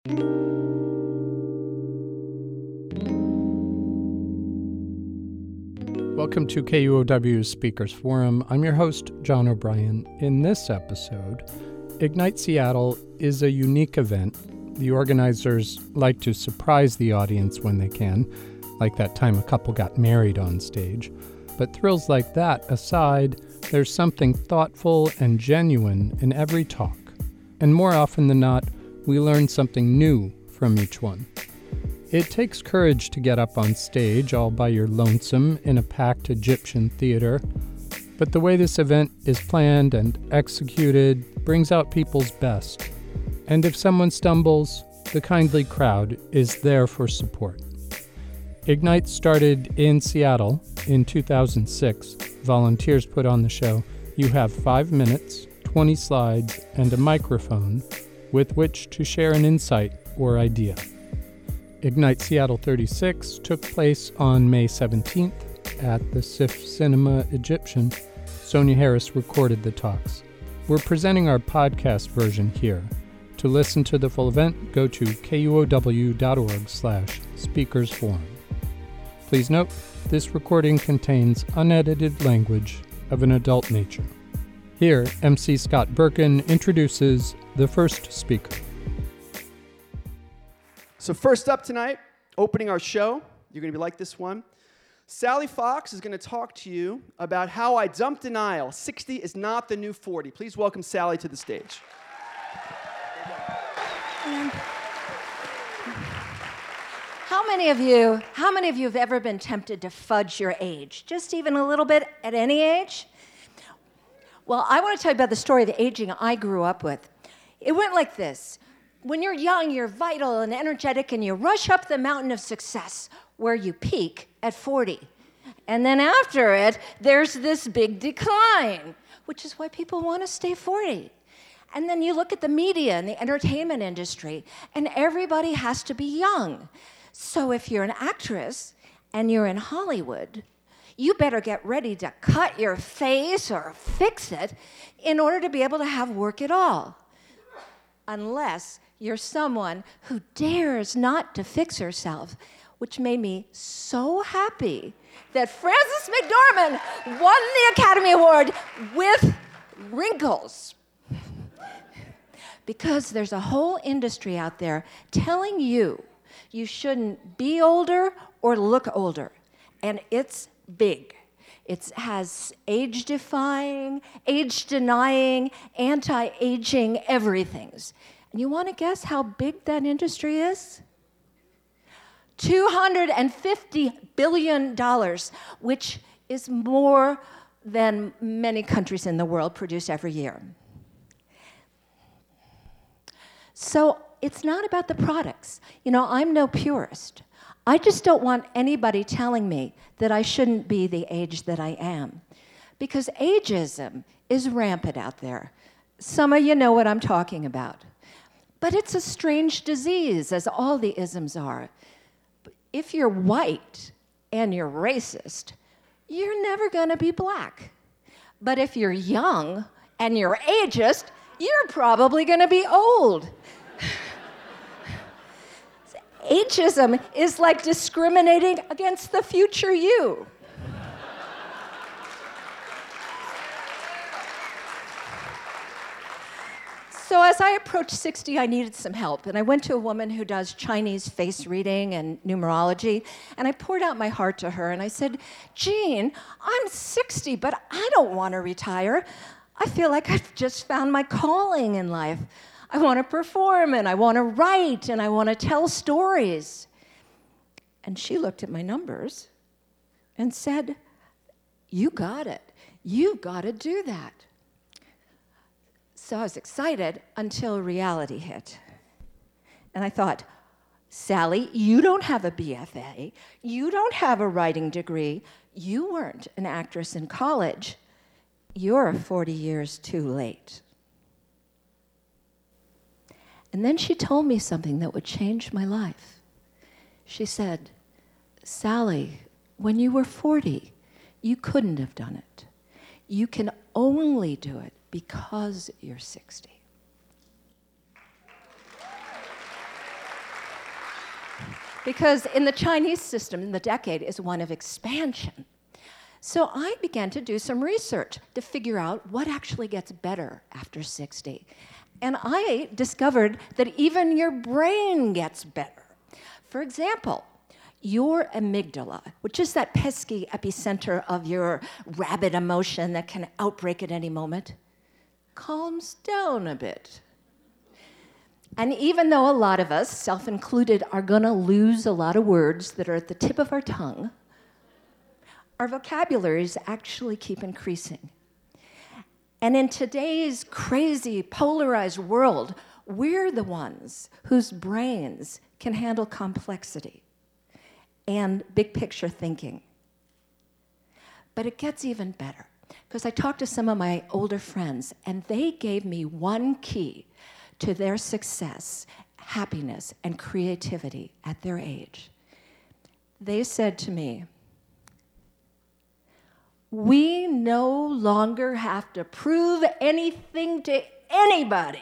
Welcome to KUOW's Speakers Forum. I'm your host, John O'Brien. In this episode, Ignite Seattle is a unique event. The organizers like to surprise the audience when they can, like that time a couple got married on stage. But thrills like that aside, there's something thoughtful and genuine in every talk. And more often than not, we learn something new from each one. It takes courage to get up on stage all by your lonesome in a packed Egyptian theater, but the way this event is planned and executed brings out people's best. And if someone stumbles, the kindly crowd is there for support. Ignite started in Seattle in 2006. Volunteers put on the show. You have 5 minutes, 20 slides, and a microphone with which to share an insight or idea. Ignite Seattle 36 took place on May 17th at the SIF Cinema Egyptian. Sonia Harris recorded the talks. We're presenting our podcast version here. To listen to the full event, go to kuow.org/speakersforum. Please note, this recording contains unedited language of an adult nature. Here, MC Scott Birkin introduces the first speaker. So first up tonight, opening our show, you're going to be like this one. Sally Fox is going to talk to you about how I dumped denial. 60 is not the new 40. Please welcome Sally to the stage. How many of you have ever been tempted to fudge your age? Just even a little bit at any age? Well, I want to tell you about the story of the aging I grew up with. It went like this. When you're young, you're vital and energetic, and you rush up the mountain of success, where you peak at 40. And then after it, there's this big decline, which is why people want to stay 40. And then you look at the media and the entertainment industry, and everybody has to be young. So if you're an actress and you're in Hollywood, you better get ready to cut your face or fix it in order to be able to have work at all. Unless you're someone who dares not to fix herself, which made me so happy that Frances McDormand won the Academy Award with wrinkles. Because there's a whole industry out there telling you you shouldn't be older or look older. And it's big. It has age-defying, age-denying, anti-aging everythings. And you want to guess how big that industry is? $250 billion, which is more than many countries in the world produce every year. So it's not about the products. You know, I'm no purist. I just don't want anybody telling me that I shouldn't be the age that I am. Because ageism is rampant out there. Some of you know what I'm talking about. But it's a strange disease, as all the isms are. If you're white and you're racist, you're never going to be black. But if you're young and you're ageist, you're probably going to be old. Ageism is like discriminating against the future you. So as I approached 60, I needed some help, and I went to a woman who does Chinese face reading and numerology, and I poured out my heart to her, and I said, Jean, I'm 60, but I don't want to retire. I feel like I've just found my calling in life. I want to perform, and I want to write, and I want to tell stories. And she looked at my numbers and said, you got it. You've got to do that. So I was excited until reality hit. And I thought, Sally, you don't have a BFA. You don't have a writing degree. You weren't an actress in college. You're 40 years too late. And then she told me something that would change my life. She said, Sally, when you were 40, you couldn't have done it. You can only do it because you're 60. Because in the Chinese system, the decade is one of expansion. So I began to do some research to figure out what actually gets better after 60. And I discovered that even your brain gets better. For example, your amygdala, which is that pesky epicenter of your rabid emotion that can outbreak at any moment, calms down a bit. And even though a lot of us, self-included, are going to lose a lot of words that are at the tip of our tongue, our vocabularies actually keep increasing. And in today's crazy, polarized world, we're the ones whose brains can handle complexity and big picture thinking. But it gets even better, because I talked to some of my older friends, and they gave me one key to their success, happiness, and creativity at their age. They said to me, "We no longer have to prove anything to anybody."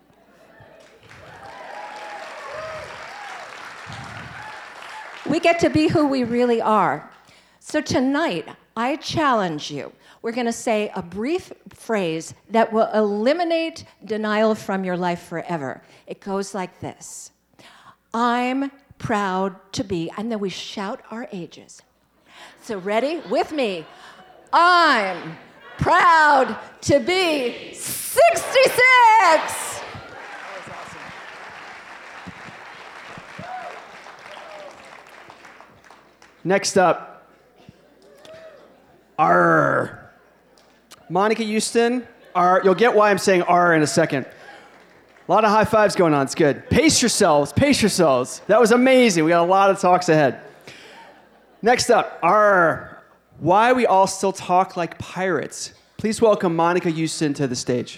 We get to be who we really are. So tonight, I challenge you. We're going to say a brief phrase that will eliminate denial from your life forever. It goes like this: I'm proud to be, and then we shout our ages. So ready? With me. I'm proud to be 66. Next up, R. Monica Houston, R. You'll get why I'm saying R in a second. A lot of high fives going on. It's good. Pace yourselves. Pace yourselves. That was amazing. We got a lot of talks ahead. Next up, R. Why we all still talk like pirates. Please welcome Monica Houston to the stage.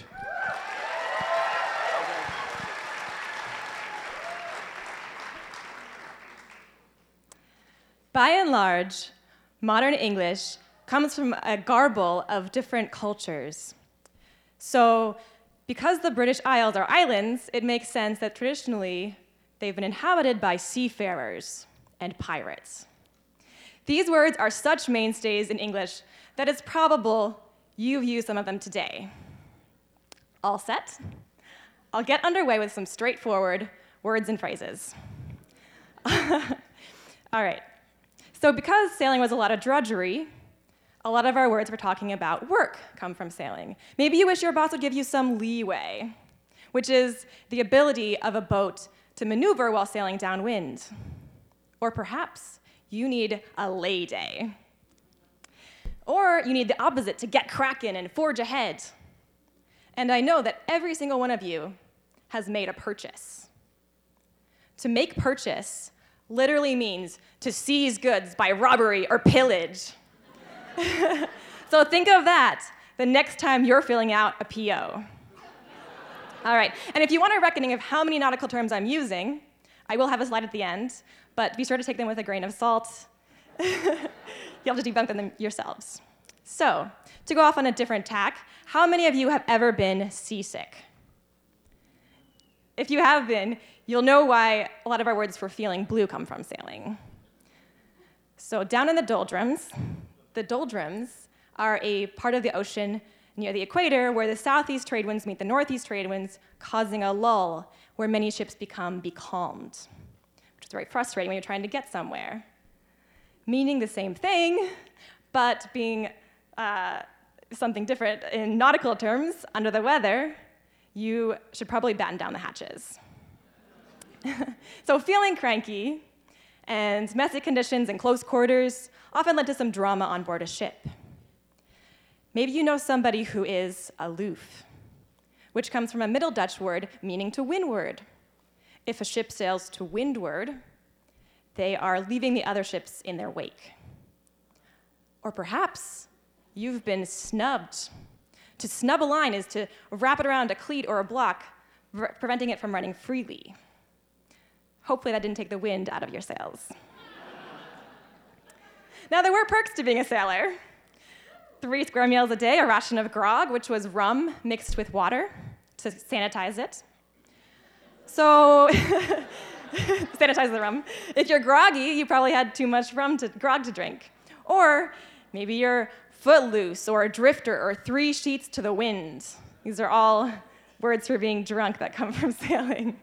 By and large, modern English comes from a garble of different cultures. So, because the British Isles are islands, it makes sense that traditionally they've been inhabited by seafarers and pirates. These words are such mainstays in English that it's probable you've used some of them today. All set? I'll get underway with some straightforward words and phrases. All right. So because sailing was a lot of drudgery, a lot of our words we're talking about work come from sailing. Maybe you wish your boss would give you some leeway, which is the ability of a boat to maneuver while sailing downwind. Or perhaps you need a lay day. Or you need the opposite, to get cracking and forge ahead. And I know that every single one of you has made a purchase. To make purchase literally means to seize goods by robbery or pillage. So think of that the next time you're filling out a PO. All right, and if you want a reckoning of how many nautical terms I'm using, I will have a slide at the end, but be sure to take them with a grain of salt. You'll have to debunk them yourselves. So, to go off on a different tack, how many of you have ever been seasick? If you have been, you'll know why a lot of our words for feeling blue come from sailing. So down in the doldrums are a part of the ocean near the equator where the southeast trade winds meet the northeast trade winds, causing a lull where many ships become becalmed, which is very frustrating when you're trying to get somewhere. Meaning the same thing, but being something different in nautical terms, under the weather, you should probably batten down the hatches. So feeling cranky and messy conditions and close quarters often led to some drama on board a ship. Maybe you know somebody who is aloof, which comes from a Middle Dutch word meaning to windward. If a ship sails to windward, they are leaving the other ships in their wake. Or perhaps you've been snubbed. To snub a line is to wrap it around a cleat or a block, preventing it from running freely. Hopefully that didn't take the wind out of your sails. Now, there were perks to being a sailor. 3 square meals a day, a ration of grog, which was rum mixed with water to sanitize it. So sanitize the rum. If you're groggy, you probably had too much grog to drink. Or maybe you're footloose or a drifter or 3 sheets to the wind. These are all words for being drunk that come from sailing.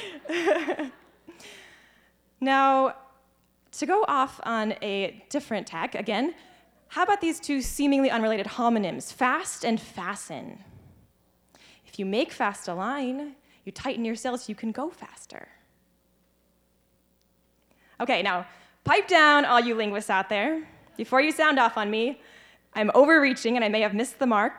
Now, to go off on a different tack again, how about these 2 seemingly unrelated homonyms, fast and fasten? If you make fast a line, you tighten your sails so you can go faster. Okay, now, pipe down, all you linguists out there. Before you sound off on me, I'm overreaching and I may have missed the mark.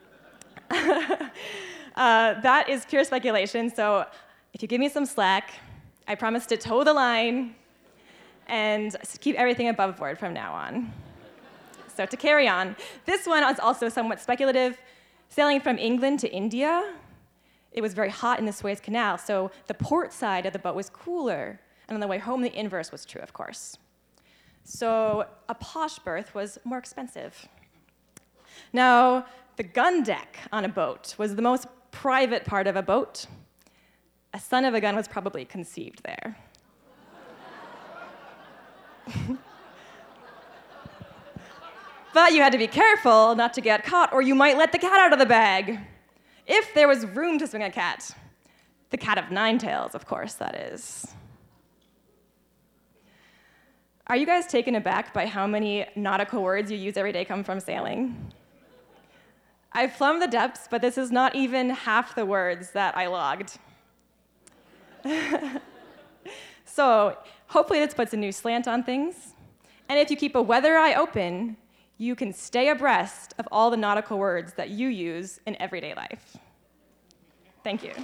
That is pure speculation, so if you give me some slack, I promise to toe the line and keep everything above board from now on. So to carry on, this one is also somewhat speculative. Sailing from England to India, it was very hot in the Suez Canal, so the port side of the boat was cooler, and on the way home, the inverse was true, of course. So a posh berth was more expensive. Now, the gun deck on a boat was the most private part of a boat. A son of a gun was probably conceived there. But you had to be careful not to get caught, or you might let the cat out of the bag. If there was room to swing a cat. The cat of 9 tails, of course, that is. Are you guys taken aback by how many nautical words you use every day come from sailing? I've plumbed the depths, but this is not even half the words that I logged. So, hopefully this puts a new slant on things. And if you keep a weather eye open, you can stay abreast of all the nautical words that you use in everyday life. Thank you.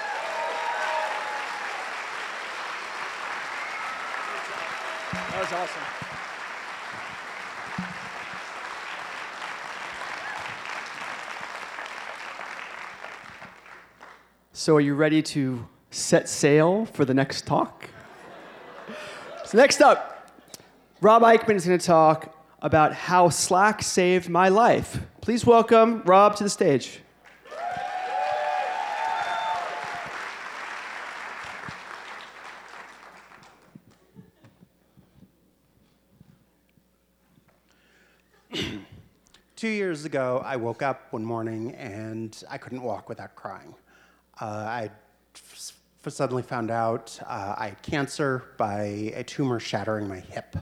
That was awesome. So are you ready to set sail for the next talk? So next up, Rob Eichmann is going to talk about how Slack saved my life. Please welcome Rob to the stage. Two years ago, I woke up one morning and I couldn't walk without crying. I suddenly found out I had cancer by a tumor shattering my hip.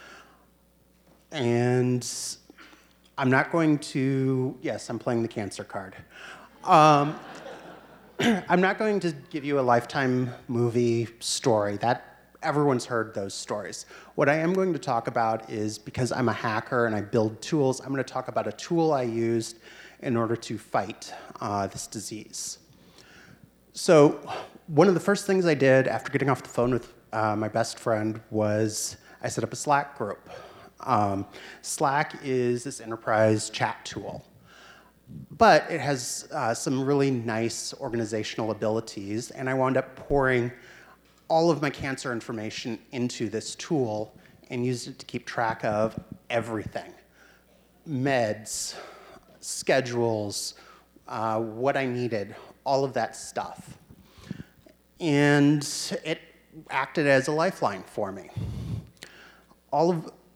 And I'm not going to, yes, I'm playing the cancer card. I'm not going to give you a Lifetime movie story. Everyone's heard those stories. What I am going to talk about is, because I'm a hacker and I build tools, I'm going to talk about a tool I used in order to fight this disease. So one of the first things I did after getting off the phone with my best friend was I set up a Slack group. Slack is this enterprise chat tool, but it has some really nice organizational abilities, and I wound up pouring all of my cancer information into this tool and used it to keep track of everything. Meds, schedules, what I needed, all of that stuff. And it acted as a lifeline for me. All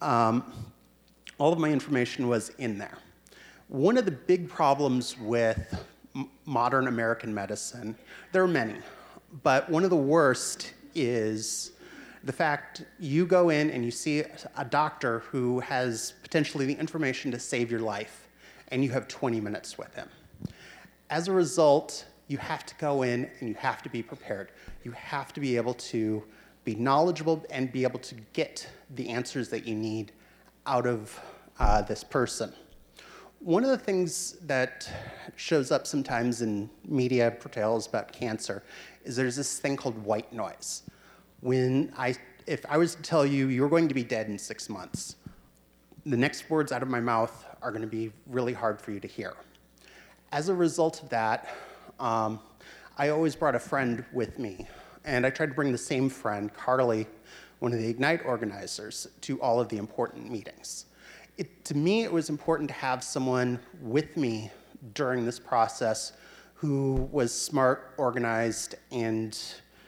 of my information was in there. One of the big problems with modern American medicine, there are many, but one of the worst is the fact you go in and you see a doctor who has potentially the information to save your life, and you have 20 minutes with him. As a result, you have to go in and you have to be prepared. You have to be able to be knowledgeable and be able to get the answers that you need out of this person. One of the things that shows up sometimes in media portrayals about cancer is there's this thing called white noise. If I was to tell you you're going to be dead in 6 months, the next words out of my mouth are going to be really hard for you to hear. As a result of that, I always brought a friend with me, and I tried to bring the same friend, Carly, one of the Ignite organizers, to all of the important meetings. To me, it was important to have someone with me during this process who was smart, organized, and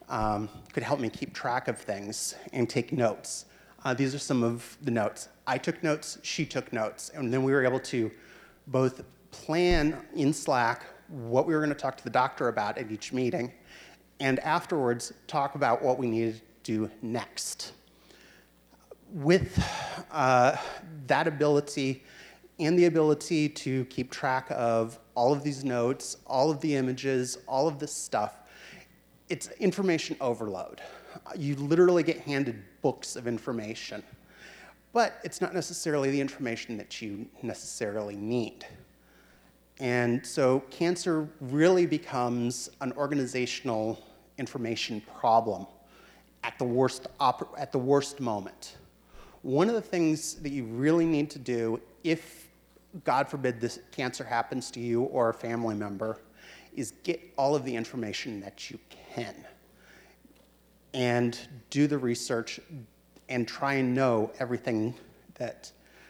could help me keep track of things and take notes. These are some of the notes. I took notes, she took notes, and then we were able to both plan in Slack what we were going to talk to the doctor about at each meeting, and afterwards talk about what we needed to do next. With that ability and the ability to keep track of all of these notes, all of the images, all of this stuff, it's information overload. You literally get handed books of information, but it's not necessarily the information that you necessarily need. And so cancer really becomes an organizational information problem at the worst moment. One of the things that you really need to do if, God forbid, this cancer happens to you or a family member, is get all of the information that you can and do the research and try and know everything that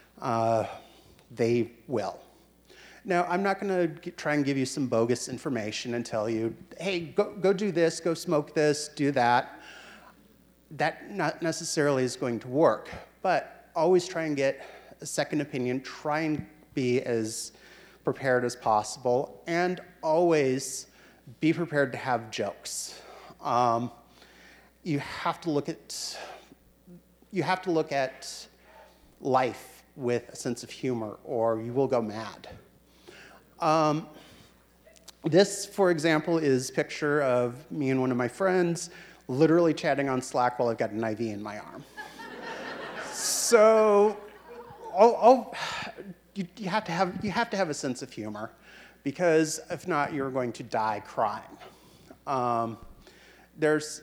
they will. Now, I'm not going to try and give you some bogus information and tell you, hey, go do this, go smoke this, do that. That not necessarily is going to work, but always try and get a second opinion, try and be as prepared as possible, and always be prepared to have jokes. You have to look at life with a sense of humor, or you will go mad. This, for example, is a picture of me and one of my friends literally chatting on Slack while I've got an IV in my arm. So, you have to have a sense of humor, because if not, you're going to die crying. There's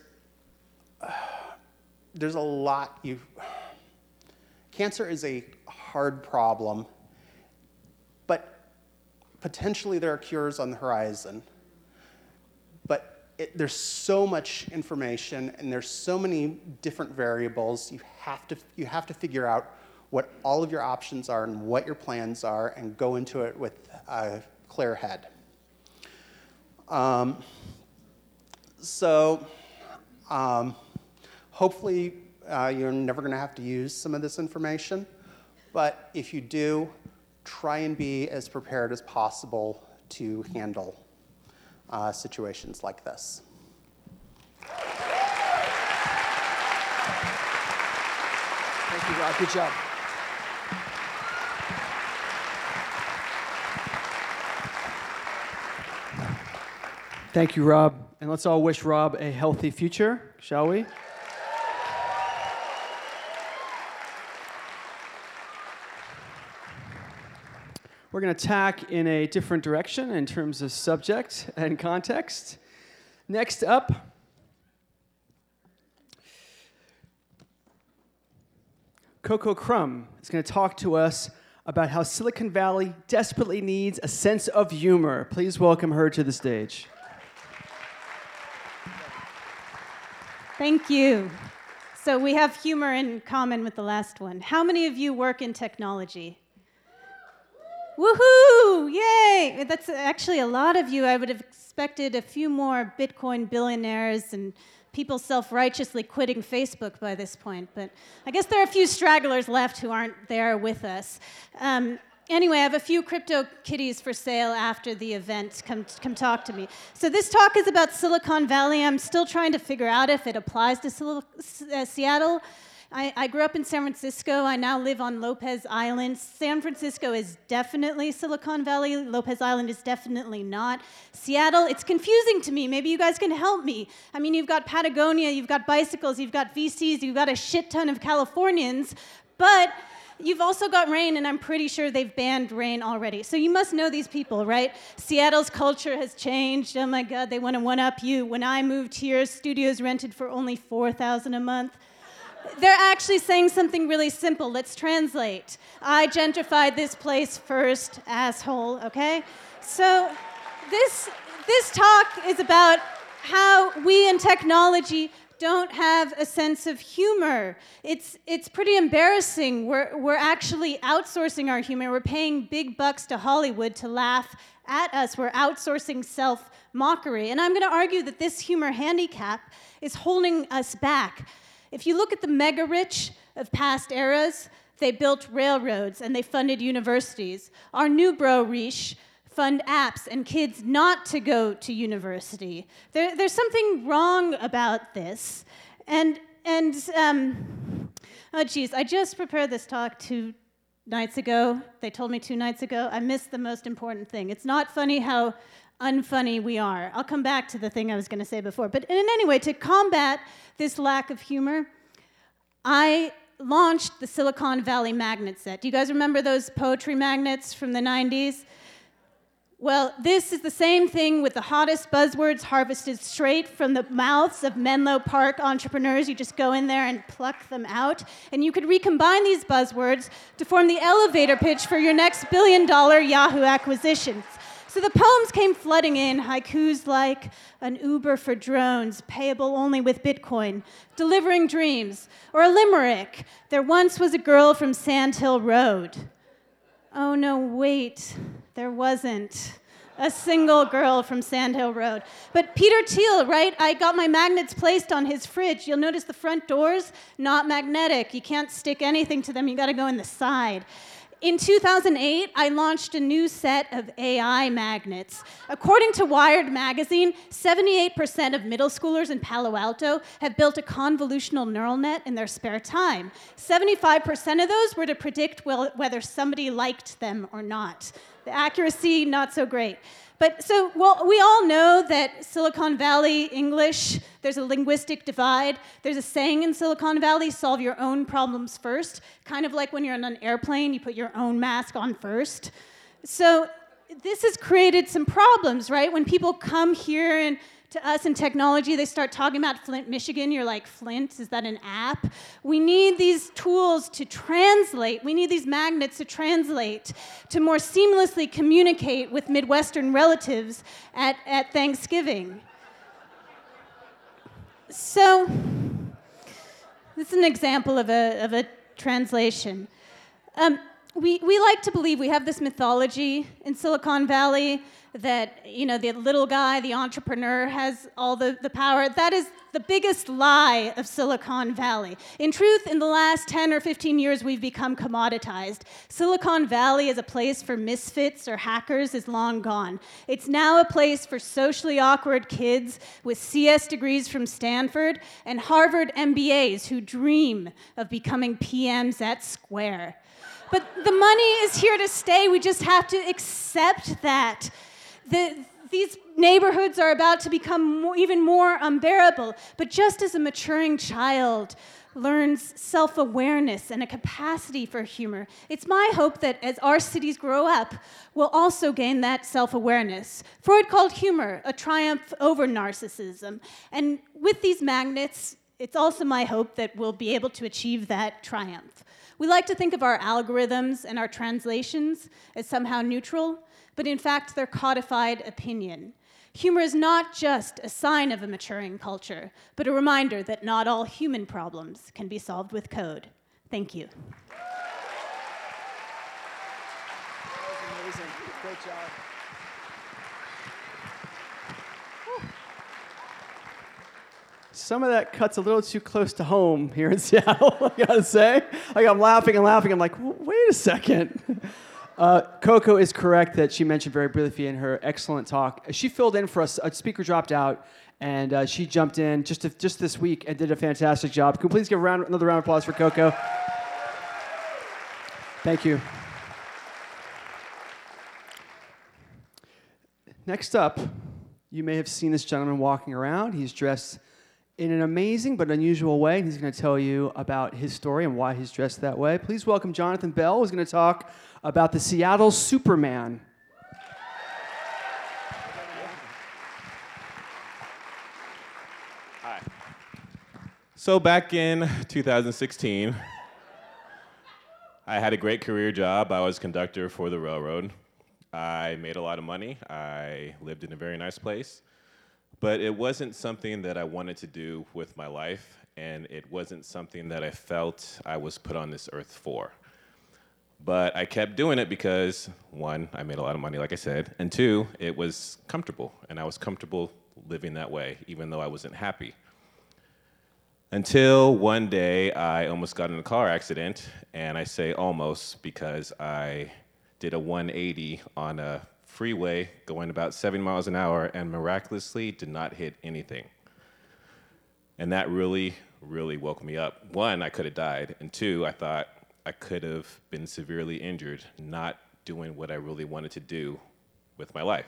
a lot. Cancer is a hard problem, but potentially there are cures on the horizon. But there's so much information and there's so many different variables. You have to figure out what all of your options are and what your plans are, and go into it with a clear head. Hopefully you're never going to have to use some of this information, but if you do, try and be as prepared as possible to handle situations like this. Thank you, Rob. Good job. Thank you, Rob. And let's all wish Rob a healthy future, shall we? We're going to tack in a different direction in terms of subject and context. Next up, Coco Crum is going to talk to us about how Silicon Valley desperately needs a sense of humor. Please welcome her to the stage. Thank you. So we have humor in common with the last one. How many of you work in technology? Woohoo! Yay! That's actually a lot of you. I would have expected a few more Bitcoin billionaires and people self-righteously quitting Facebook by this point, but I guess there are a few stragglers left who aren't there with us. Anyway, I have a few crypto kitties for sale after the event. Come talk to me. So this talk is about Silicon Valley. I'm still trying to figure out if it applies to Seattle. I grew up in San Francisco. I now live on Lopez Island. San Francisco is definitely Silicon Valley. Lopez Island is definitely not. Seattle, it's confusing to me. Maybe you guys can help me. I mean, you've got Patagonia, you've got bicycles, you've got VCs, you've got a shit ton of Californians, but you've also got rain, and I'm pretty sure they've banned rain already. So you must know these people, right? Seattle's culture has changed. Oh my God, they want to one-up you. When I moved here, studios rented for only $4,000 a month. They're actually saying something really simple. Let's translate. I gentrified this place first, asshole, okay? So this talk is about how we in technology don't have a sense of humor. It's pretty embarrassing. We're actually outsourcing our humor. We're paying big bucks to Hollywood to laugh at us. We're outsourcing self-mockery. And I'm going to argue that this humor handicap is holding us back. If you look at the mega-rich of past eras, they built railroads and they funded universities. Our new bro-riche fund apps and kids not to go to university. There's something wrong about this. Oh geez, I just prepared this talk 2 nights ago. They told me 2 nights ago. I missed the most important thing. It's not funny how unfunny we are. I'll come back to the thing I was going to say before. But in any way, to combat this lack of humor, I launched the Silicon Valley magnet set. Do you guys remember those poetry magnets from the 90s? Well, this is the same thing with the hottest buzzwords harvested straight from the mouths of Menlo Park entrepreneurs. You just go in there and pluck them out. And you could recombine these buzzwords to form the elevator pitch for your next billion-dollar Yahoo acquisitions. So the poems came flooding in, haikus like an Uber for drones, payable only with Bitcoin, delivering dreams, or a limerick, there once was a girl from Sand Hill Road. Oh no, wait, there wasn't a single girl from Sand Hill Road. But Peter Thiel, right? I got my magnets placed on his fridge. You'll notice the front doors, not magnetic. You can't stick anything to them. You gotta go in the side. In 2008, I launched a new set of AI magnets. According to Wired magazine, 78% of middle schoolers in Palo Alto have built a convolutional neural net in their spare time. 75% of those were to predict whether somebody liked them or not. The accuracy, not so great. But we all know that Silicon Valley English, there's a linguistic divide. There's a saying in Silicon Valley, solve your own problems first. Kind of like when you're on an airplane, you put your own mask on first. So this has created some problems, right? When people come here and to us in technology, they start talking about Flint, Michigan. You're like, Flint, is that an app? We need these tools to translate. We need these magnets to translate, to more seamlessly communicate with Midwestern relatives at Thanksgiving. So this is an example of a translation. We like to believe, we have this mythology in Silicon Valley that, you know, the little guy, the entrepreneur, has all the power. That is the biggest lie of Silicon Valley. In truth, in the last 10 or 15 years, we've become commoditized. Silicon Valley as a place for misfits or hackers is long gone. It's now a place for socially awkward kids with CS degrees from Stanford and Harvard MBAs who dream of becoming PMs at Square. But the money is here to stay. We just have to accept that. These neighborhoods are about to become even more unbearable. But just as a maturing child learns self-awareness and a capacity for humor, it's my hope that as our cities grow up, we'll also gain that self-awareness. Freud called humor a triumph over narcissism. And with these magnets, it's also my hope that we'll be able to achieve that triumph. We like to think of our algorithms and our translations as somehow neutral, but in fact, they're codified opinion. Humor is not just a sign of a maturing culture, but a reminder that not all human problems can be solved with code. Thank you. That was amazing. Great job. Some of that cuts a little too close to home here in Seattle, I gotta say. Like, I'm laughing and laughing. I'm like, wait a second. Coco is correct that she mentioned very briefly in her excellent talk. She filled in for us. A speaker dropped out, and she jumped in just this week and did a fantastic job. Can we please give another round of applause for Coco? Thank you. Next up, you may have seen this gentleman walking around. He's dressed in an amazing but unusual way. He's going to tell you about his story and why he's dressed that way. Please welcome Jonathan Bell, who's going to talk about the Seattle Superman. Hi. So back in 2016, I had a great career job. I was conductor for the railroad. I made a lot of money. I lived in a very nice place. But it wasn't something that I wanted to do with my life, and it wasn't something that I felt I was put on this earth for. But I kept doing it because, one, I made a lot of money, like I said, and two, it was comfortable, and I was comfortable living that way, even though I wasn't happy. Until one day, I almost got in a car accident, and I say almost because I did a 180 on a freeway going about 7 miles an hour and miraculously did not hit anything. And that really, really woke me up. One, I could have died, and two, I thought I could have been severely injured not doing what I really wanted to do with my life.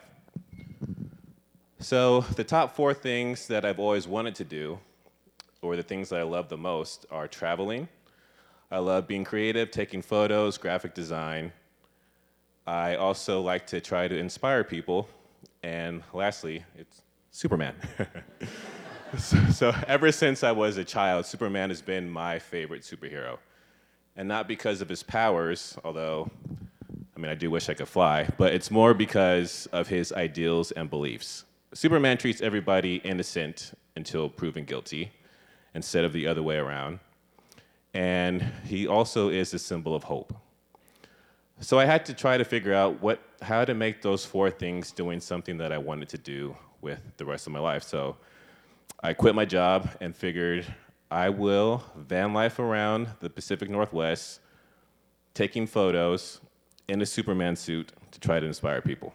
So the top 4 things that I've always wanted to do, or the things that I love the most, are traveling. I love being creative, taking photos, graphic design. I also like to try to inspire people. And lastly, it's Superman. So ever since I was a child, Superman has been my favorite superhero. And not because of his powers, although, I do wish I could fly, but it's more because of his ideals and beliefs. Superman treats everybody innocent until proven guilty, instead of the other way around. And he also is a symbol of hope. So I had to try to figure out how to make those 4 things doing something that I wanted to do with the rest of my life. So I quit my job and figured I will van life around the Pacific Northwest, taking photos in a Superman suit to try to inspire people.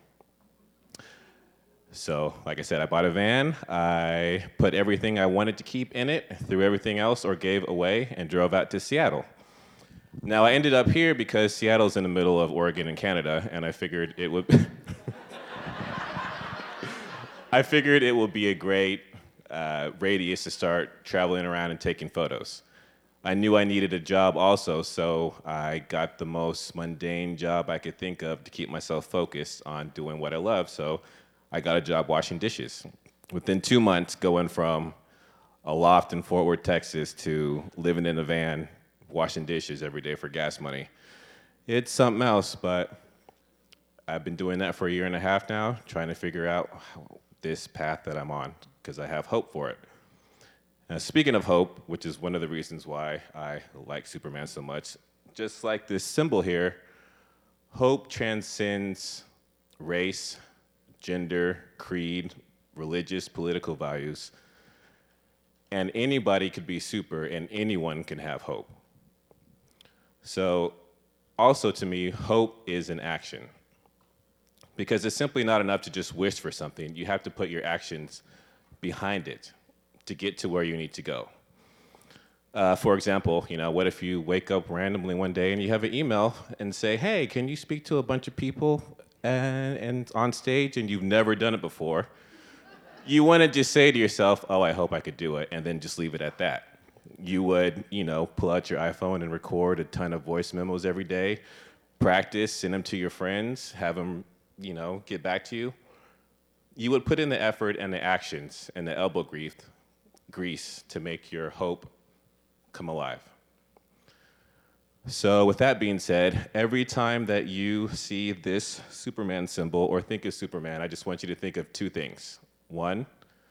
So, like I said, I bought a van, I put everything I wanted to keep in it, threw everything else or gave away, and drove out to Seattle. Now, I ended up here because Seattle's in the middle of Oregon and Canada, and I figured it would be a great radius to start traveling around and taking photos. I knew I needed a job also, so I got the most mundane job I could think of to keep myself focused on doing what I love. So I got a job washing dishes. Within 2 months, going from a loft in Fort Worth, Texas, to living in a van, washing dishes every day for gas money. It's something else, but I've been doing that for a year and a half now, trying to figure out this path that I'm on, because I have hope for it. Now, speaking of hope, which is one of the reasons why I like Superman so much, just like this symbol here, hope transcends race, gender, creed, religious, political values, and anybody could be super and anyone can have hope. So also to me, hope is an action, because it's simply not enough to just wish for something. You have to put your actions behind it to get to where you need to go. For example, what if you wake up randomly one day and you have an email and say, hey, can you speak to a bunch of people and on stage, and you've never done it before? You want to just say to yourself, oh, I hope I could do it, and then just leave it at that. You would, pull out your iPhone and record a ton of voice memos every day, practice, send them to your friends, have them, get back to you. You would put in the effort and the actions and the elbow grease to make your hope come alive. So with that being said, every time that you see this Superman symbol or think of Superman, I just want you to think of 2 things. 1,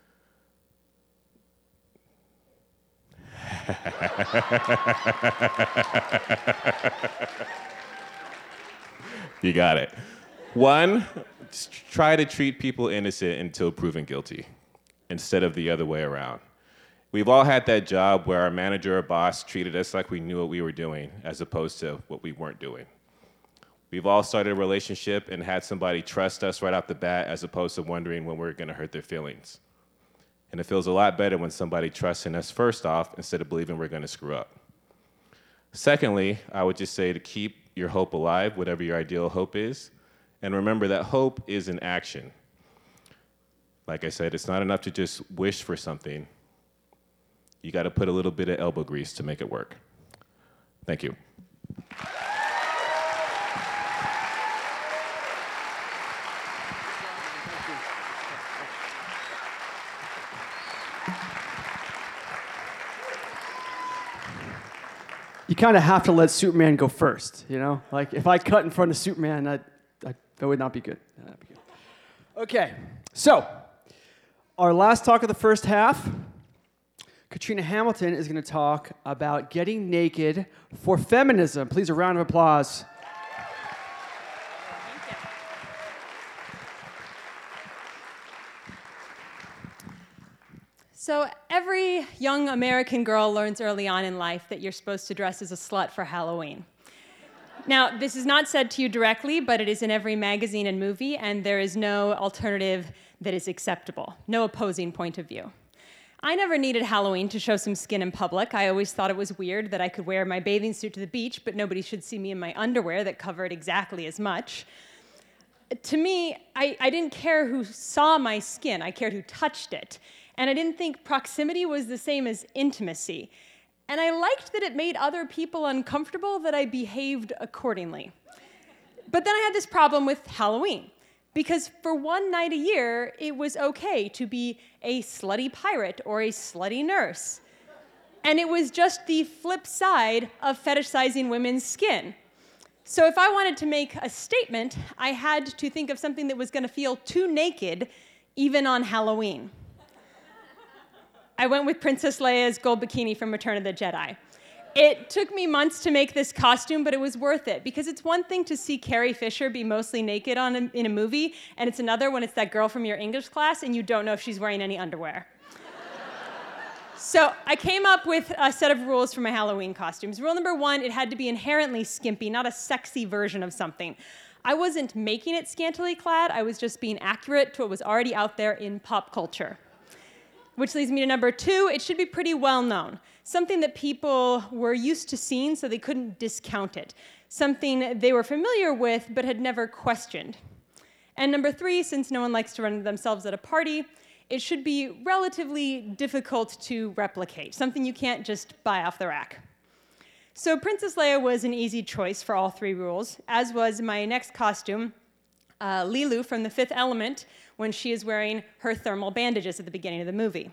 you got it. 1, try to treat people innocent until proven guilty, instead of the other way around. We've all had that job where our manager or boss treated us like we knew what we were doing, as opposed to what we weren't doing. We've all started a relationship and had somebody trust us right off the bat, as opposed to wondering when we're gonna hurt their feelings. And it feels a lot better when somebody trusts in us first off, instead of believing we're gonna screw up. Secondly, I would just say to keep your hope alive, whatever your ideal hope is, and remember that hope is an action. Like I said, it's not enough to just wish for something. You gotta put a little bit of elbow grease to make it work. Thank you. You kind of have to let Superman go first, Like, if I cut in front of Superman, that would not be good. Okay, so our last talk of the first half, Katrina Hamilton is going to talk about getting naked for feminism. Please, a round of applause So every young American girl learns early on in life that you're supposed to dress as a slut for Halloween. Now, this is not said to you directly, but it is in every magazine and movie, and there is no alternative that is acceptable, no opposing point of view. I never needed Halloween to show some skin in public. I always thought it was weird that I could wear my bathing suit to the beach, but nobody should see me in my underwear that covered exactly as much. To me, I didn't care who saw my skin, I cared who touched it. And I didn't think proximity was the same as intimacy. And I liked that it made other people uncomfortable, that I behaved accordingly. But then I had this problem with Halloween, because for one night a year, it was okay to be a slutty pirate or a slutty nurse. And it was just the flip side of fetishizing women's skin. So if I wanted to make a statement, I had to think of something that was going to feel too naked, even on Halloween. I went with Princess Leia's gold bikini from Return of the Jedi. It took me months to make this costume, but it was worth it, because it's one thing to see Carrie Fisher be mostly naked in a movie, and it's another when it's that girl from your English class and you don't know if she's wearing any underwear. So I came up with a set of rules for my Halloween costumes. Rule number 1, it had to be inherently skimpy, not a sexy version of something. I wasn't making it scantily clad, I was just being accurate to what was already out there in pop culture. Which leads me to number 2, it should be pretty well known. Something that people were used to seeing so they couldn't discount it. Something they were familiar with but had never questioned. And number 3, since no one likes to run themselves at a party, it should be relatively difficult to replicate, something you can't just buy off the rack. So Princess Leia was an easy choice for all 3 rules, as was my next costume, Lilu from The Fifth Element, when she is wearing her thermal bandages at the beginning of the movie.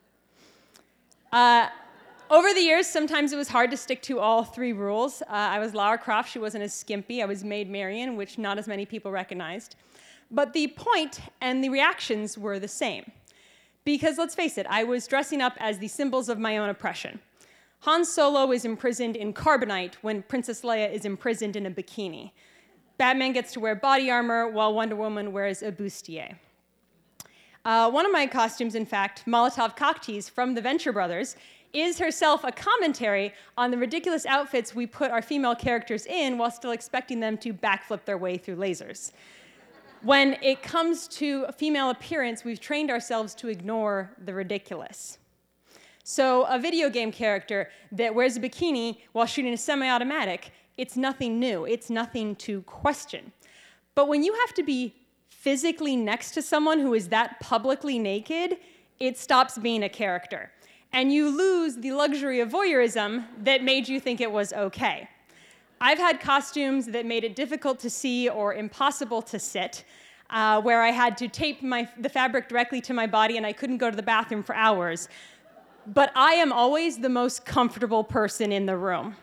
Over the years, sometimes it was hard to stick to all 3 rules. I was Lara Croft, she wasn't as skimpy. I was Maid Marian, which not as many people recognized. But the point and the reactions were the same. Because let's face it, I was dressing up as the symbols of my own oppression. Han Solo is imprisoned in carbonite when Princess Leia is imprisoned in a bikini. Batman gets to wear body armor while Wonder Woman wears a bustier. One of my costumes, in fact, Molotov Cocktease from the Venture Brothers, is herself a commentary on the ridiculous outfits we put our female characters in while still expecting them to backflip their way through lasers. When it comes to female appearance, we've trained ourselves to ignore the ridiculous. So a video game character that wears a bikini while shooting a semi-automatic, it's nothing new, it's nothing to question. But when you have to be physically next to someone who is that publicly naked, it stops being a character. And you lose the luxury of voyeurism that made you think it was okay. I've had costumes that made it difficult to see or impossible to sit, where I had to tape the fabric directly to my body and I couldn't go to the bathroom for hours. But I am always the most comfortable person in the room.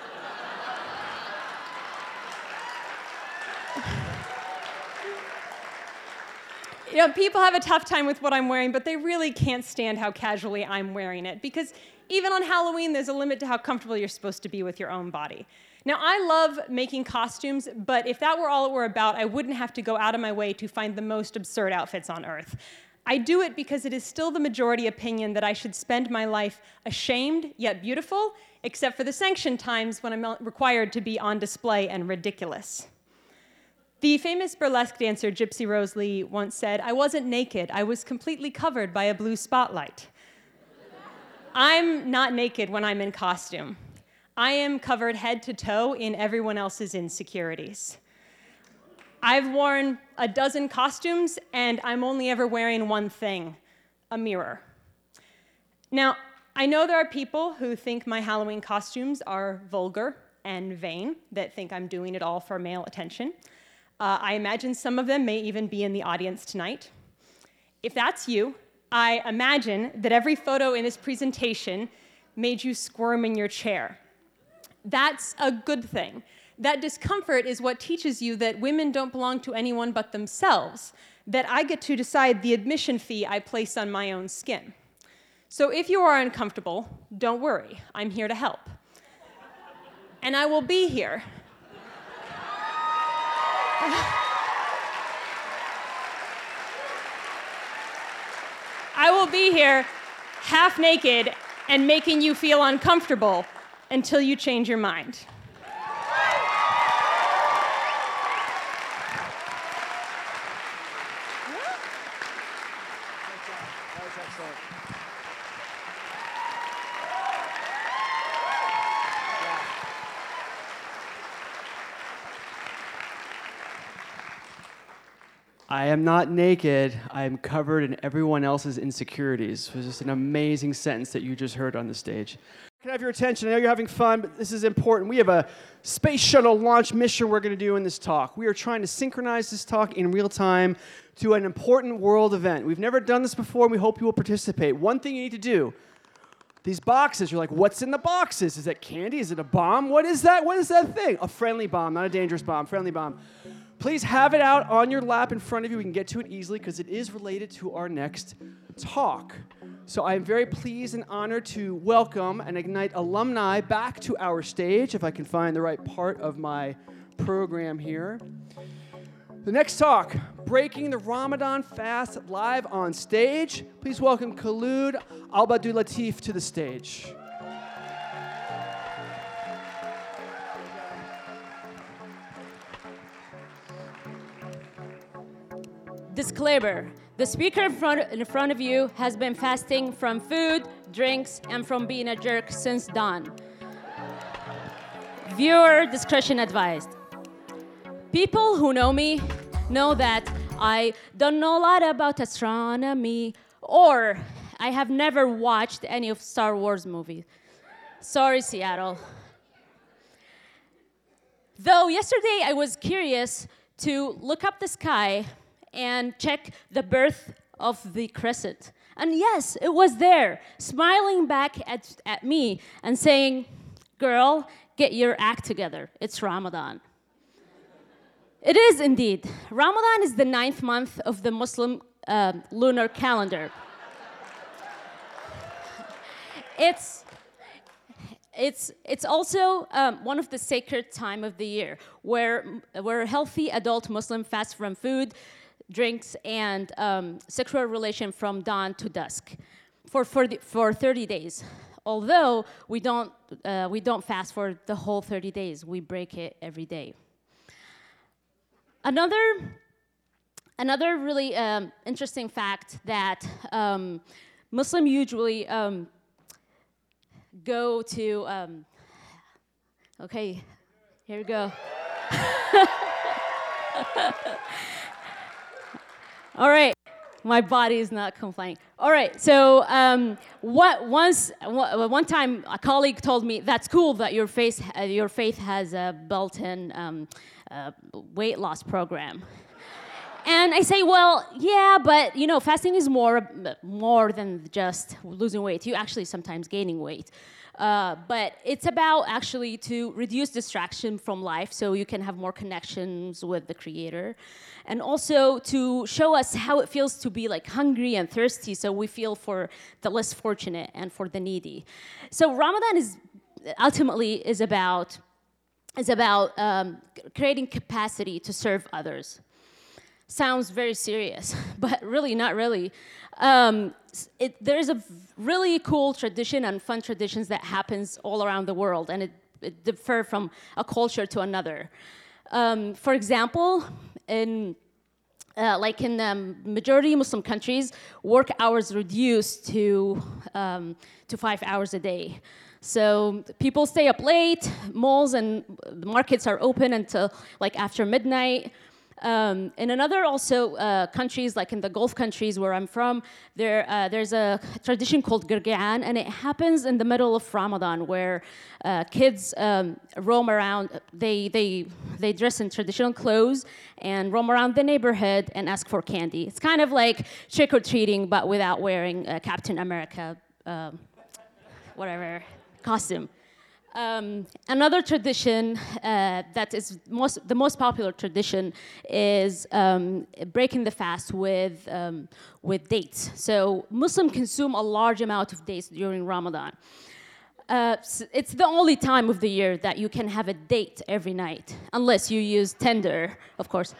You know, people have a tough time with what I'm wearing, but they really can't stand how casually I'm wearing it, because even on Halloween, there's a limit to how comfortable you're supposed to be with your own body. Now, I love making costumes, but if that were all it were about, I wouldn't have to go out of my way to find the most absurd outfits on earth. I do it because it is still the majority opinion that I should spend my life ashamed yet beautiful, except for the sanctioned times when I'm required to be on display and ridiculous. The famous burlesque dancer Gypsy Rose Lee once said, "I wasn't naked, I was completely covered by a blue spotlight." I'm not naked when I'm in costume. I am covered head to toe in everyone else's insecurities. I've worn a dozen costumes, and I'm only ever wearing one thing, a mirror. Now, I know there are people who think my Halloween costumes are vulgar and vain, that think I'm doing it all for male attention. I imagine some of them may even be in the audience tonight. If that's you, I imagine that every photo in this presentation made you squirm in your chair. That's a good thing. That discomfort is what teaches you that women don't belong to anyone but themselves, that I get to decide the admission fee I place on my own skin. So if you are uncomfortable, don't worry, I'm here to help. And I will be here. I will be here half naked and making you feel uncomfortable until you change your mind. I am not naked. I am covered in everyone else's insecurities. It was just an amazing sentence that you just heard on the stage. Can I have your attention? I know you're having fun, but this is important. We have a space shuttle launch mission we're going to do in this talk. We are trying to synchronize this talk in real time to an important world event. We've never done this before, and we hope you will participate. One thing you need to do, these boxes, you're like, what's in the boxes? Is that candy? Is it a bomb? What is that? What is that thing? A friendly bomb, not a dangerous bomb, friendly bomb. Please have it out on your lap in front of you. We can get to it easily because it is related to our next talk. So I'm very pleased and honored to welcome an Ignite alumni back to our stage, if I can find the right part of my program here. The next talk, Breaking the Ramadan Fast, live on stage. Please welcome Khulud Al-Abdulatif to the stage. Disclaimer, the speaker in front of you has been fasting from food, drinks, and from being a jerk since dawn. Viewer discretion advised. People who know me know that I don't know a lot about astronomy, or I have never watched any of Star Wars movies. Sorry, Seattle. Though yesterday I was curious to look up the sky and check the birth of the crescent. And yes, it was there, smiling back at me and saying, "Girl, get your act together. It's Ramadan." It is indeed. Ramadan is the 9th month of the Muslim lunar calendar. It's also one of the sacred time of the year where healthy adult Muslim fast from food, drinks, and sexual relation from dawn to dusk for 30 days. Although we don't fast for the whole 30 days, we break it every day. Another really interesting fact that Muslims usually go to. Okay, here we go. All right, my body is not complaining. All right, so one time a colleague told me, "That's cool that your faith has a built-in weight loss program." And I say, well, yeah, but fasting is more than just losing weight. You actually sometimes gaining weight. But it's about actually to reduce distraction from life so you can have more connections with the Creator. And also to show us how it feels to be like hungry and thirsty so we feel for the less fortunate and for the needy. So Ramadan is about creating capacity to serve others. Sounds very serious, but really not really. There's a really cool tradition and fun traditions that happens all around the world, and it differs from a culture to another. For example, in majority Muslim countries, work hours reduced to 5 hours a day. So people stay up late, malls and the markets are open until after midnight. In another countries, like in the Gulf countries where I'm from, there's a tradition called Girgi'an, and it happens in the middle of Ramadan, where kids roam around. They dress in traditional clothes and roam around the neighborhood and ask for candy. It's kind of like trick-or-treating, but without wearing Captain America, whatever, costume. Another tradition that is the most popular tradition is breaking the fast with dates. So Muslims consume a large amount of dates during Ramadan. It's the only time of the year that you can have a date every night, unless you use Tinder, of course.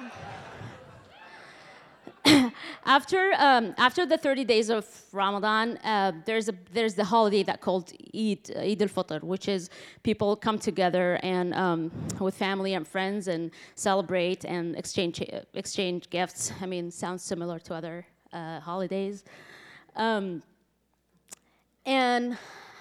After the 30 days of Ramadan, there's the holiday that called Eid al-Fitr, which is people come together and with family and friends and celebrate and exchange gifts. I mean, sounds similar to other holidays. And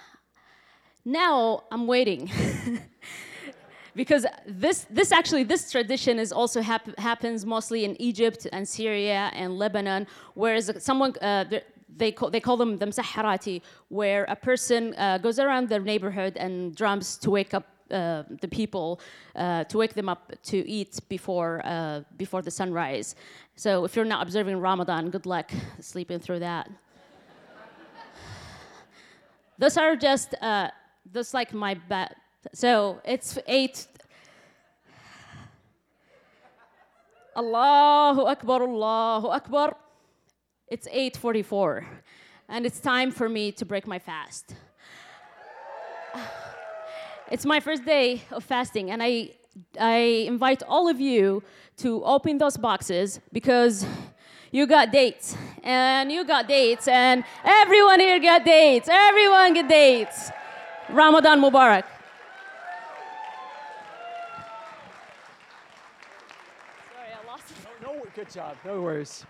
now I'm waiting. Because this tradition is also happens mostly in Egypt and Syria and Lebanon, whereas someone they call them Saharati, where a person goes around their neighborhood and drums to wake up the people, to wake them up to eat before the sunrise. So if you're not observing Ramadan, good luck sleeping through that. Those are just like my bet. So it's 8. Allahu Akbar, Allahu Akbar. It's 8:44, and it's time for me to break my fast. It's my first day of fasting, and I invite all of you to open those boxes because you got dates, and you got dates, and everyone here got dates. Everyone got dates. Ramadan Mubarak. No, good job. No worries.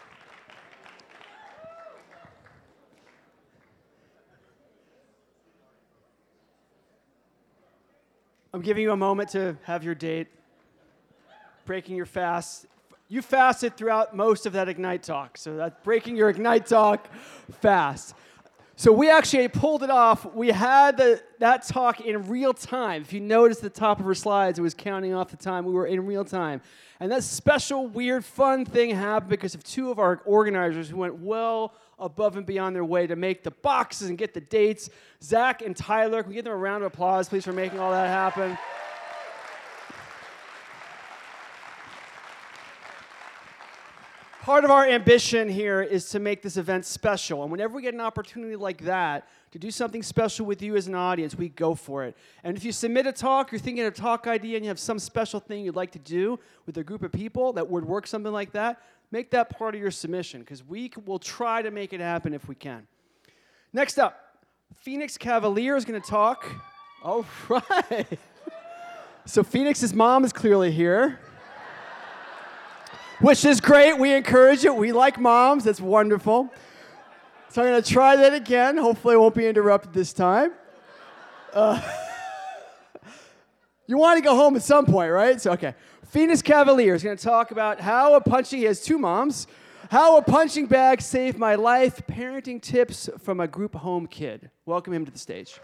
I'm giving you a moment to have your date, breaking your fast. You fasted throughout most of that Ignite talk, so that's breaking your Ignite talk fast. So we actually pulled it off. We had that talk in real time. If you notice the top of her slides, it was counting off the time. We were in real time. And that special, weird, fun thing happened because of two of our organizers who went well above and beyond their way to make the boxes and get the dates. Zach and Tyler, can we give them a round of applause, please, for making all that happen? Part of our ambition here is to make this event special. And whenever we get an opportunity like that to do something special with you as an audience, we go for it. And if you submit a talk, you're thinking of a talk idea, and you have some special thing you'd like to do with a group of people that would work something like that, make that part of your submission, because we will try to make it happen if we can. Next up, Phoenix Cavalier is going to talk. All right. So Phoenix's mom is clearly here. Which is great. We encourage it. We like moms. That's wonderful. So I'm going to try that again. Hopefully I won't be interrupted this time. You want to go home at some point, right? So, okay. Phoenix Cavalier is going to talk about how he has two moms, how a punching bag saved my life, parenting tips from a group home kid. Welcome him to the stage.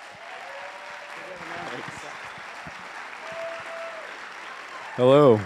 Hello.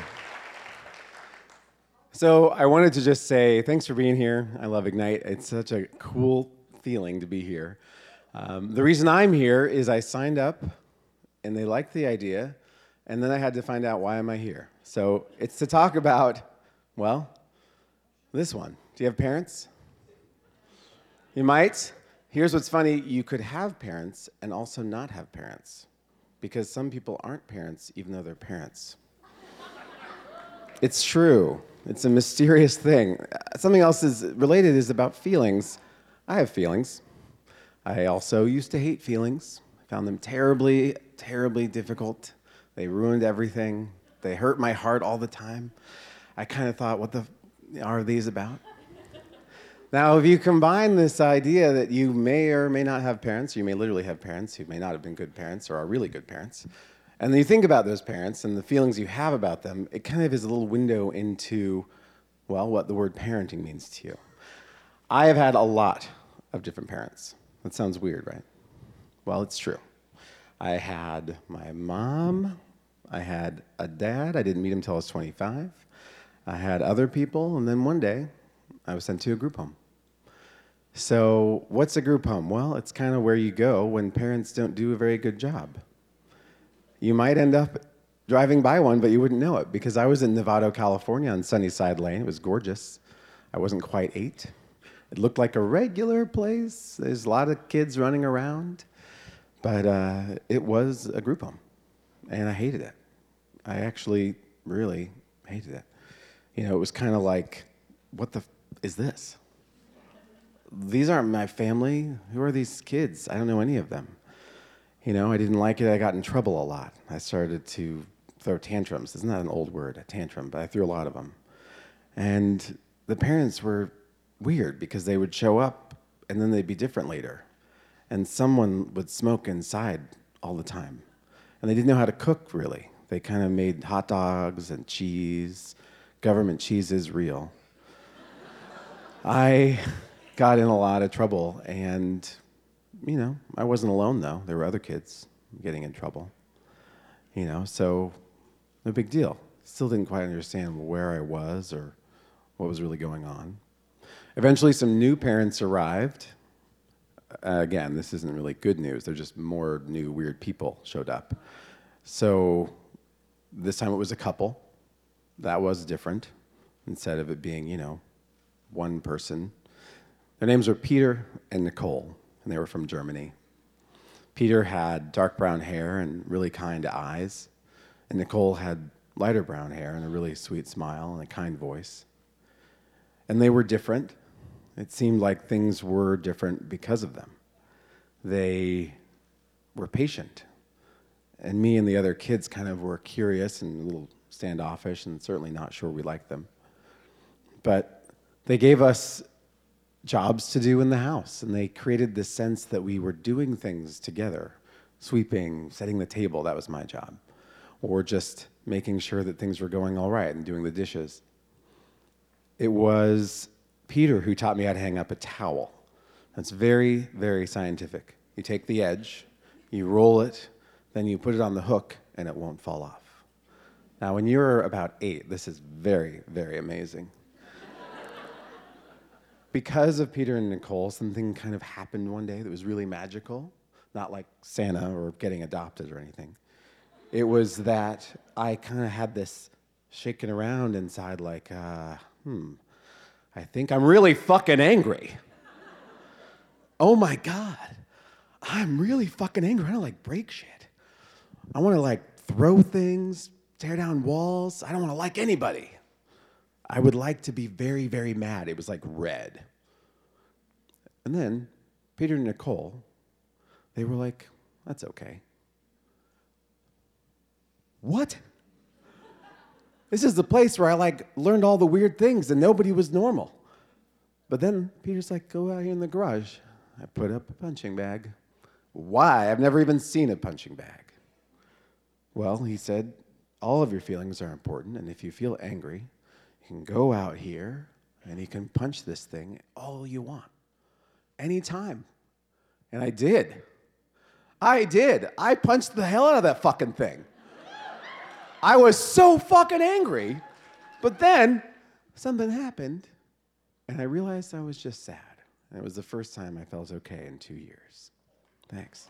So I wanted to just say thanks for being here. I love Ignite. It's such a cool feeling to be here. The reason I'm here is I signed up, and they liked the idea, and then I had to find out why am I here. So it's to talk about, well, this one. Do you have parents? You might. Here's what's funny. You could have parents and also not have parents, because some people aren't parents even though they're parents. It's true. It's a mysterious thing. Something else is related is about feelings. I have feelings. I also used to hate feelings. I found them terribly, terribly difficult. They ruined everything. They hurt my heart all the time. I kind of thought, what the are these about? Now, if you combine this idea that you may or may not have parents, you may literally have parents who may not have been good parents or are really good parents, and then you think about those parents and the feelings you have about them, it kind of is a little window into, well, what the word parenting means to you. I have had a lot of different parents. That sounds weird, right? Well, it's true. I had my mom. I had a dad. I didn't meet him until I was 25. I had other people, and then one day, I was sent to a group home. So what's a group home? Well, it's kind of where you go when parents don't do a very good job. You might end up driving by one, but you wouldn't know it, because I was in Novato, California on Sunnyside Lane. It was gorgeous. I wasn't quite 8. It looked like a regular place. There's a lot of kids running around, but it was a group home, and I hated it. I actually really hated it. You know, it was kind of like, what the is this? These aren't my family. Who are these kids? I don't know any of them. You know, I didn't like it. I got in trouble a lot. I started to throw tantrums. It's not an old word, a tantrum, but I threw a lot of them. And the parents were weird because they would show up and then they'd be different later. And someone would smoke inside all the time. And they didn't know how to cook, really. They kind of made hot dogs and cheese. Government cheese is real. I got in a lot of trouble, and, you know, I wasn't alone, though. There were other kids getting in trouble. You know, so no big deal. Still didn't quite understand where I was or what was really going on. Eventually, some new parents arrived. Again, this isn't really good news. They're just more new, weird people showed up. So this time it was a couple. That was different. Instead of it being, you know, one person. Their names were Peter and Nicole, and they were from Germany. Peter had dark brown hair and really kind eyes, and Nicole had lighter brown hair and a really sweet smile and a kind voice. And they were different. It seemed like things were different because of them. They were patient, and me and the other kids kind of were curious and a little standoffish and certainly not sure we liked them. But they gave us jobs to do in the house, and they created this sense that we were doing things together. Sweeping, setting the table, that was my job. Or just making sure that things were going all right and doing the dishes. It was Peter who taught me how to hang up a towel. That's very, very scientific. You take the edge, you roll it, then you put it on the hook, and it won't fall off. Now, when you're about 8, this is very, very amazing. Because of Peter and Nicole, something kind of happened one day that was really magical. Not like Santa or getting adopted or anything. It was that I kind of had this shaking around inside like, I think I'm really fucking angry. Oh my God, I'm really fucking angry. I don't like break shit. I want to like throw things, tear down walls. I don't want to like anybody. I would like to be very, very mad. It was like red. And then Peter and Nicole, they were like, that's okay. What? This is the place where I like learned all the weird things and nobody was normal. But then Peter's like, go out here in the garage. I put up a punching bag. Why? I've never even seen a punching bag. Well, he said, all of your feelings are important, and if you feel angry, you can go out here and you can punch this thing all you want. Anytime. And I did. I punched the hell out of that fucking thing. I was so fucking angry. But then something happened, and I realized I was just sad. And it was the first time I felt okay in 2 years. Thanks.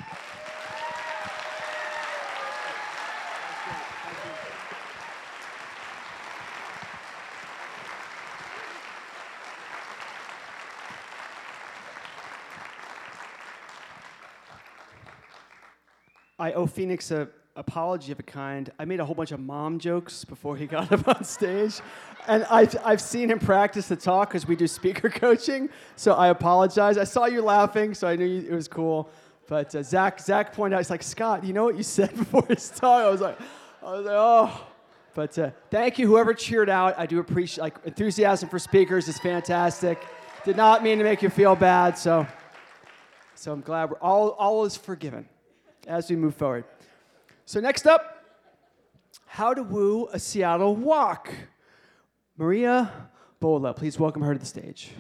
I owe Phoenix an apology of a kind. I made a whole bunch of mom jokes before he got up on stage. And I've seen him practice the talk because we do speaker coaching. So I apologize. I saw you laughing, so I knew it was cool. But Zach pointed out, he's like, Scott, you know what you said before his talk? I was like, oh. But thank you, whoever cheered out. I do appreciate, like, enthusiasm for speakers is fantastic. Did not mean to make you feel bad, so I'm glad all is forgiven as we move forward. So next up, how to woo a Seattle walk. Maria Bola, please welcome her to the stage.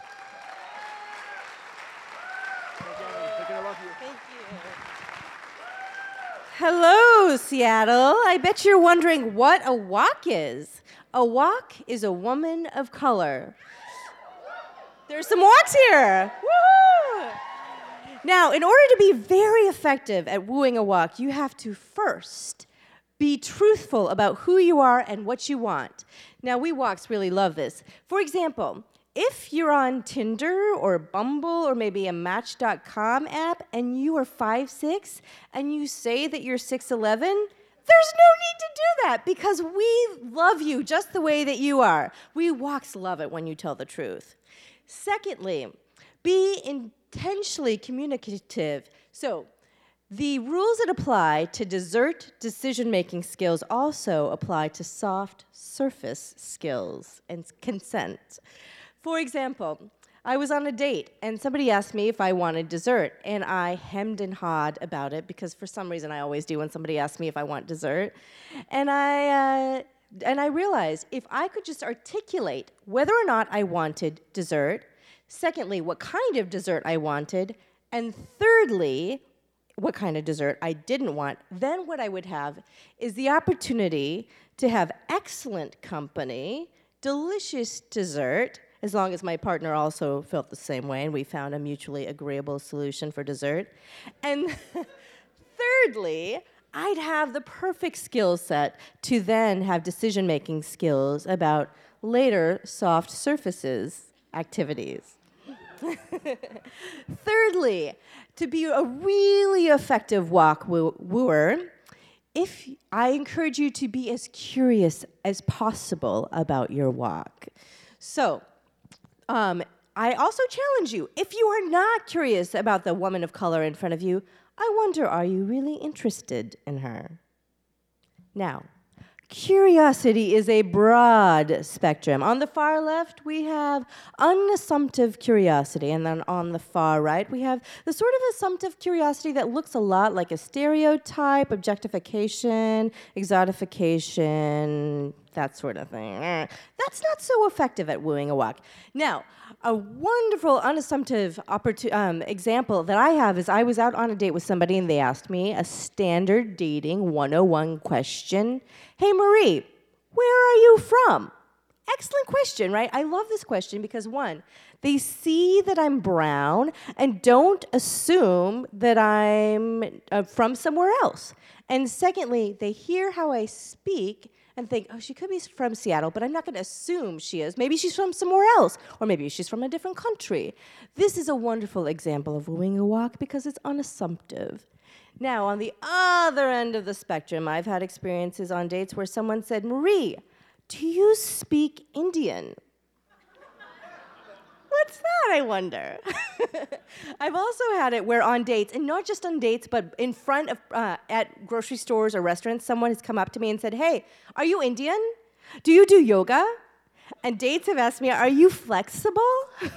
Hello, Seattle. I bet you're wondering what a walk is. A walk is a woman of color. There's some walks here. Woo-hoo! Now, in order to be very effective at wooing a walk, you have to first be truthful about who you are and what you want. Now, we walks really love this. For example, if you're on Tinder or Bumble or maybe a Match.com app and you are 5'6" and you say that you're 6'11", There's no need to do that because we love you just the way that you are. We walks love it when you tell the truth. Secondly, be intentionally communicative. So, the rules that apply to dessert decision-making skills also apply to soft surface skills and consent. For example, I was on a date, and somebody asked me if I wanted dessert, and I hemmed and hawed about it, because for some reason I always do when somebody asks me if I want dessert. And I realized if I could just articulate whether or not I wanted dessert, secondly, what kind of dessert I wanted, and thirdly, what kind of dessert I didn't want, then what I would have is the opportunity to have excellent company, delicious dessert, as long as my partner also felt the same way and we found a mutually agreeable solution for dessert. And thirdly, I'd have the perfect skill set to then have decision-making skills about later soft surfaces activities. Thirdly, to be a really effective walk wooer, I encourage you to be as curious as possible about your walk. So, I also challenge you, if you are not curious about the woman of color in front of you, I wonder, are you really interested in her? Now, curiosity is a broad spectrum. On the far left, we have unassumptive curiosity, and then on the far right, we have the sort of assumptive curiosity that looks a lot like a stereotype, objectification, exotification, that sort of thing. That's not so effective at wooing a walk. Now, a wonderful unassumptive example that I have is I was out on a date with somebody and they asked me a standard dating 101 question. Hey, Marie, where are you from? Excellent question, right? I love this question because, one, they see that I'm brown and don't assume that I'm from somewhere else. And secondly, they hear how I speak and think, oh, she could be from Seattle, but I'm not going to assume she is. Maybe she's from somewhere else, or maybe she's from a different country. This is a wonderful example of wooing a walk because it's unassumptive. Now, on the other end of the spectrum, I've had experiences on dates where someone said, Marie, do you speak Indian? What's that, I wonder? I've also had it where on dates, and not just on dates, but in front of, at grocery stores or restaurants, someone has come up to me and said, hey, are you Indian? Do you do yoga? And dates have asked me, are you flexible? I'm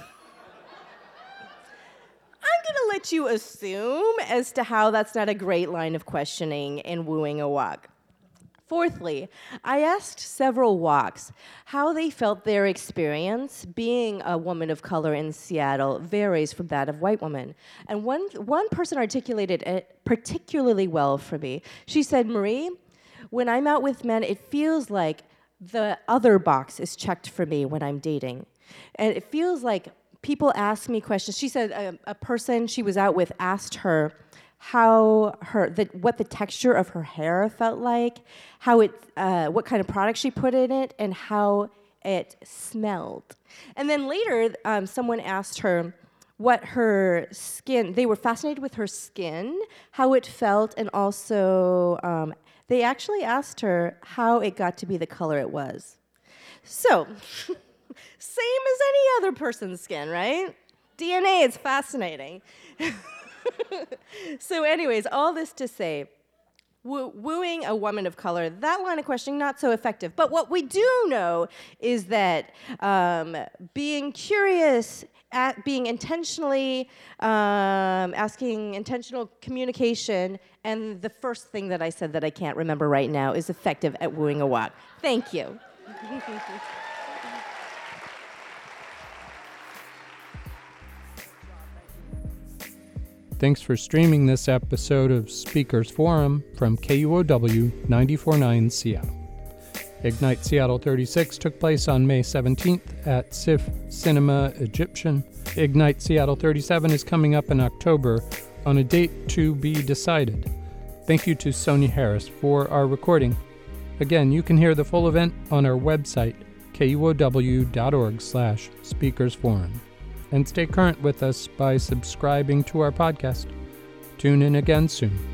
going to let you assume as to how that's not a great line of questioning in wooing a walk. Fourthly, I asked several walks how they felt their experience being a woman of color in Seattle varies from that of white women. And one person articulated it particularly well for me. She said, Marie, when I'm out with men, it feels like the other box is checked for me when I'm dating. And it feels like people ask me questions. She said a person she was out with asked her what the texture of her hair felt like, what kind of product she put in it, and how it smelled. And then later, someone asked her what her skin. They were fascinated with her skin, how it felt, and also they actually asked her how it got to be the color it was. So, same as any other person's skin, right? DNA is fascinating. So anyways, all this to say, wooing a woman of color, that line of questioning, not so effective. But what we do know is that being curious, being intentionally, asking intentional communication, and the first thing that I said that I can't remember right now is effective at wooing a walk. Thank you. Thanks for streaming this episode of Speakers Forum from KUOW 94.9 Seattle. Ignite Seattle 36 took place on May 17th at SIF Cinema Egyptian. Ignite Seattle 37 is coming up in October on a date to be decided. Thank you to Sonia Harris for our recording. Again, you can hear the full event on our website, kuow.org/speakersforum. And stay current with us by subscribing to our podcast. Tune in again soon.